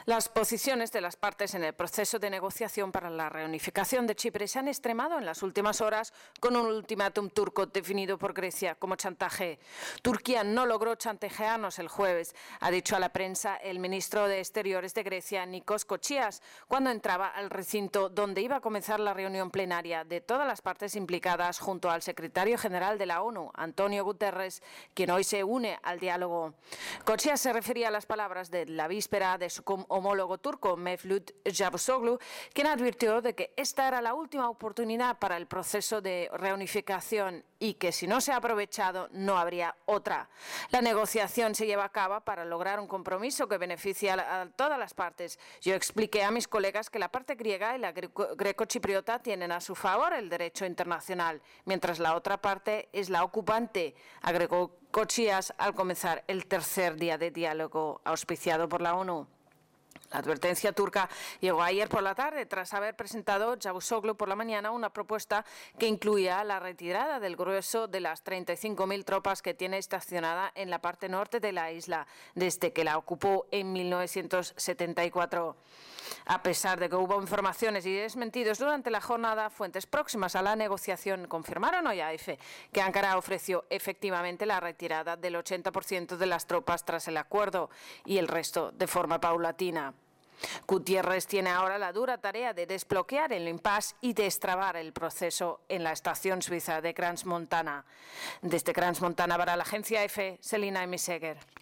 Las posiciones de las partes en el proceso de negociación para la reunificación de Chipre se han extremado en las últimas horas con un ultimátum turco definido por Grecia como chantaje. Turquía no logró chantajearnos el jueves, ha dicho a la prensa el ministro de Exteriores de Grecia, Nikos Kochias, cuando entraba al recinto donde iba a comenzar la reunión plenaria de todas las partes implicadas junto al secretario general de la ONU, Antonio Guterres, quien hoy se une al diálogo. Kochias se refería a las palabras de la víspera de su homólogo turco, Mevlut Cavusoglu, quien advirtió de que esta era la última oportunidad para el proceso de reunificación y que si no se ha aprovechado no habría otra. La negociación se lleva a cabo para lograr un compromiso que beneficie a todas las partes. Yo expliqué a mis colegas que la parte griega y la greco-chipriota tienen a su favor el derecho internacional, mientras la otra parte es la ocupante, agregó Kochias al comenzar el tercer día de diálogo auspiciado por la ONU. La advertencia turca llegó ayer por la tarde tras haber presentado Cavusoglu por la mañana una propuesta que incluía la retirada del grueso de las 35.000 tropas que tiene estacionada en la parte norte de la isla desde que la ocupó en 1974. A pesar de que hubo informaciones y desmentidos durante la jornada, fuentes próximas a la negociación confirmaron hoy a AFP que Ankara ofreció efectivamente la retirada del 80% de las tropas tras el acuerdo y el resto de forma paulatina. Gutiérrez tiene ahora la dura tarea de desbloquear el impasse y destrabar el proceso en la estación suiza de Crans-Montana. Desde Crans-Montana para la agencia EFE, Selina Emiseguer.